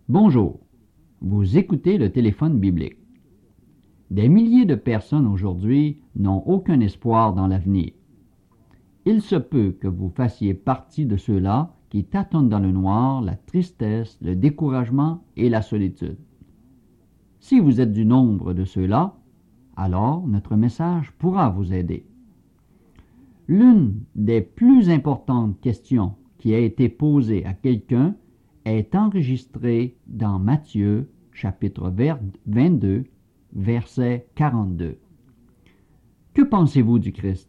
Bonjour, vous écoutez le téléphone biblique. Des milliers de personnes aujourd'hui n'ont aucun espoir dans l'avenir. Il se peut que vous fassiez partie de ceux-là qui tâtonnent dans le noir, la tristesse, le découragement et la solitude. Si vous êtes du nombre de ceux-là, alors notre message pourra vous aider. L'une des plus importantes questions qui a été posée à quelqu'un est enregistrée dans Matthieu, chapitre 22, verset 42. Que pensez-vous du Christ?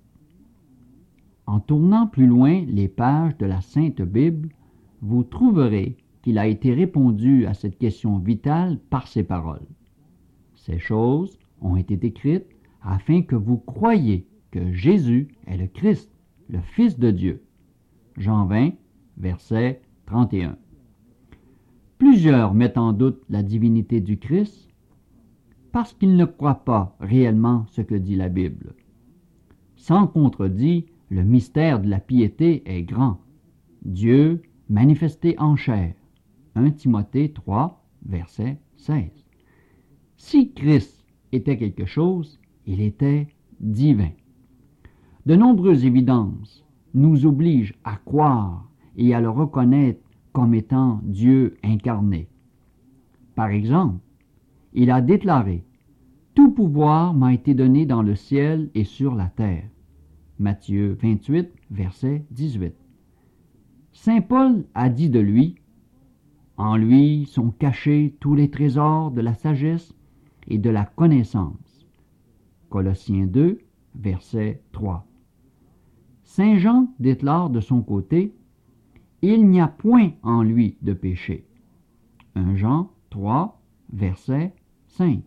En tournant plus loin les pages de la Sainte Bible, vous trouverez qu'il a été répondu à cette question vitale par ces paroles. Ces choses ont été écrites afin que vous croyiez que Jésus est le Christ, le Fils de Dieu. Jean 20, verset 31. Plusieurs mettent en doute la divinité du Christ parce qu'ils ne croient pas réellement ce que dit la Bible. Sans contredit, le mystère de la piété est grand. Dieu manifesté en chair. 1 Timothée 3, verset 16. Si Christ était quelque chose, il était divin. De nombreuses évidences nous obligent à croire et à le reconnaître comme étant Dieu incarné. Par exemple, il a déclaré « Tout pouvoir m'a été donné dans le ciel et sur la terre ». Matthieu 28, verset 18. Saint Paul a dit de lui « En lui sont cachés tous les trésors de la sagesse et de la connaissance ». Colossiens 2, verset 3. Saint Jean déclare de son côté « Il n'y a point en lui de péché ». 1 Jean 3, verset 5.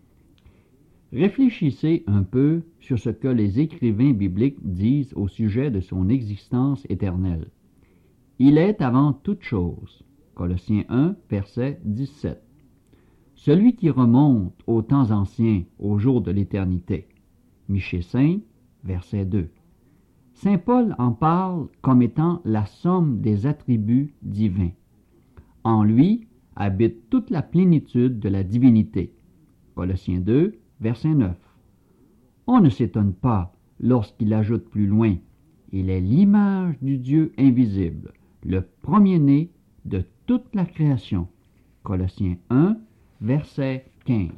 Réfléchissez un peu sur ce que les écrivains bibliques disent au sujet de son existence éternelle. Il est avant toute chose. Colossiens 1, verset 17. Celui qui remonte aux temps anciens, au jour de l'éternité. Michée 5, verset 2. Saint Paul en parle comme étant la somme des attributs divins. En lui habite toute la plénitude de la divinité. Colossiens 2, verset 9. On ne s'étonne pas lorsqu'il ajoute plus loin « Il est l'image du Dieu invisible, le premier-né de toute la création. » Colossiens 1, verset 15.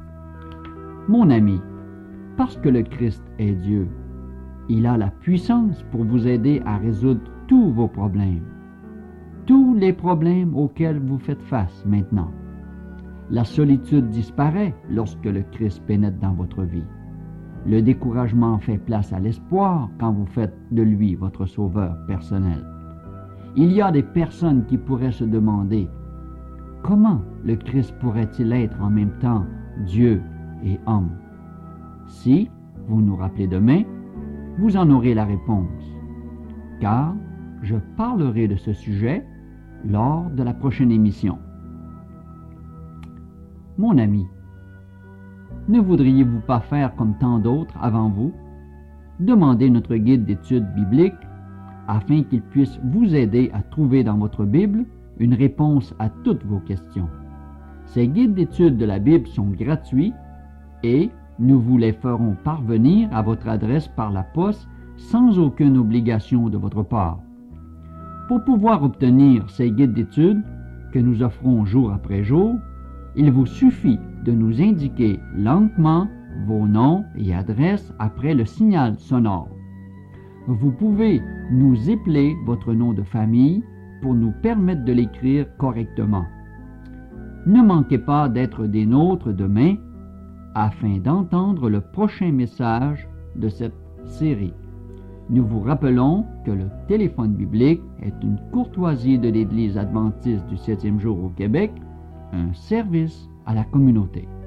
Mon ami, parce que le Christ est Dieu, il a la puissance pour vous aider à résoudre tous vos problèmes. Tous les problèmes auxquels vous faites face maintenant. La solitude disparaît lorsque le Christ pénètre dans votre vie. Le découragement fait place à l'espoir quand vous faites de lui votre sauveur personnel. Il y a des personnes qui pourraient se demander « Comment le Christ pourrait-il être en même temps Dieu et homme ?» Si vous nous rappelez demain, vous en aurez la réponse, car je parlerai de ce sujet lors de la prochaine émission. Mon ami, ne voudriez-vous pas faire comme tant d'autres avant vous? Demandez notre guide d'études bibliques afin qu'il puisse vous aider à trouver dans votre Bible une réponse à toutes vos questions. Ces guides d'études de la Bible sont gratuits et nous vous les ferons parvenir à votre adresse par la poste sans aucune obligation de votre part. Pour pouvoir obtenir ces guides d'études que nous offrons jour après jour, il vous suffit de nous indiquer lentement vos noms et adresses après le signal sonore. Vous pouvez nous épeler votre nom de famille pour nous permettre de l'écrire correctement. Ne manquez pas d'être des nôtres demain afin d'entendre le prochain message de cette série. Nous vous rappelons que le téléphone biblique est une courtoisie de l'Église adventiste du 7e jour au Québec, un service à la communauté.